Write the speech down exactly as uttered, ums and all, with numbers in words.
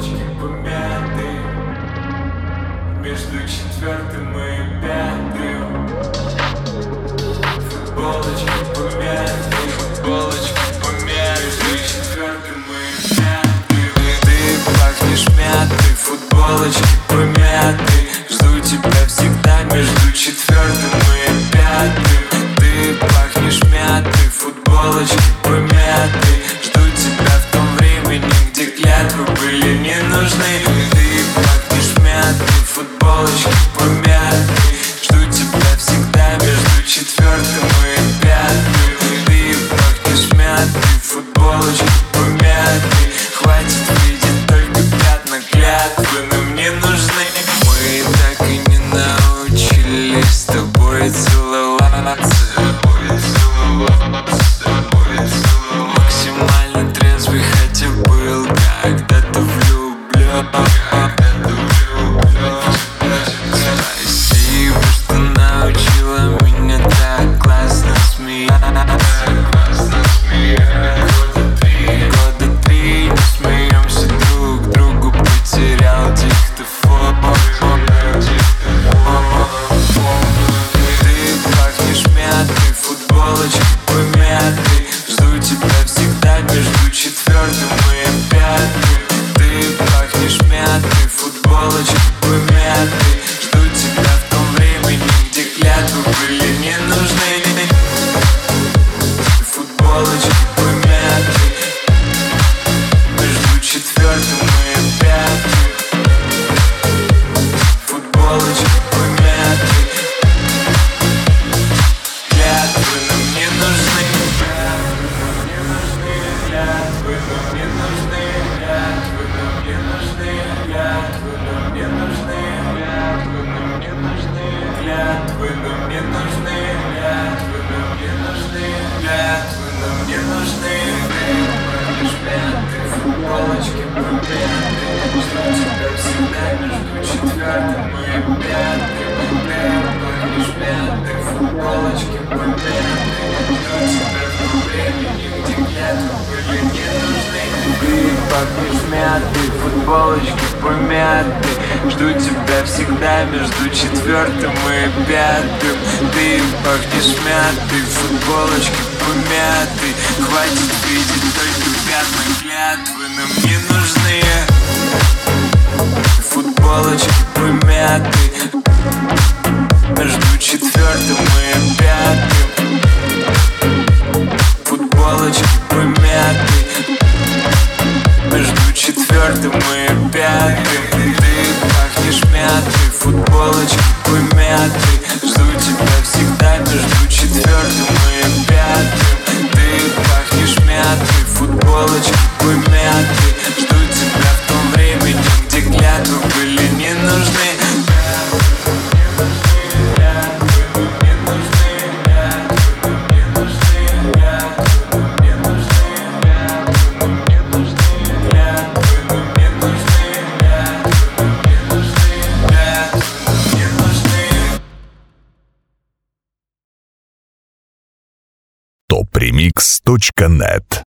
Футболочки помяты между четвертым и пятым. Футболочки помяты, футболочки помяты между четвертым и пятым. Ты пахнешь мятой, футболочки помяты. Жду тебя всегда между четвертым и пятым. Ты пахнешь мятой, футболочки помяты. Жду тебя в том времени, где клятвы были не нужны. Ты пахнешь мятой, футболочки помяты. Жду тебя всегда между четвертым и пятым. Ты пахнешь мятой, футболочки помяты. Хватит видеть только пятна, клятвы нам не нужны. Мы так и не научились с тобой целоваться. Максимально трезвый, хотя был когда-то влюблен. Спасибо, что научила меня так классно смеяться. Года три не смеемся друг другу, потерял диктофон. Ты пахнешь мятой, футболочки помятой. Жду тебя всегда между четвертым и пятым. Ты пахнешь мятой, футболочки помятой. Жду тебя в том времени, где клятвы были не нужны. Футболочки помятой между четвертым и пятым. Футболочки помятой. Клятвы нам не нужны. Клятвы нам не нужны. Клятвы нам не нужны. Клятвы нам не нужны. Клятвы нам не нужны. Клятвы нам не нужны. Клятвы нам не нужны. Клятвы нам не нужны. Ты пахнешь мятой, футболочки помяты. Жду тебя всегда между четвертым и пятым. Ты пахнешь мятой, футболочки помяты. Жду тебя в том времени, где клятвы были не нужны. Ты пахнешь мятой, футболочки помяты. Жду тебя всегда между четвертым и пятым. Ты пахнешь мятой, футболочки помяты. Хватит видеть только пятна, клятвы нам не нужны. Футболочки помяты между четвертым и пятым. Футболочки помяты между четвертым и пятым. Ты пахнешь мятой, футболочки помяты. Жду тебя всегда между четвертым и пятым. Ты пахнешь мятой, футболочки помяты. Жду тебя в том времени, где клятвы были не нужны. топ ремикс точка нет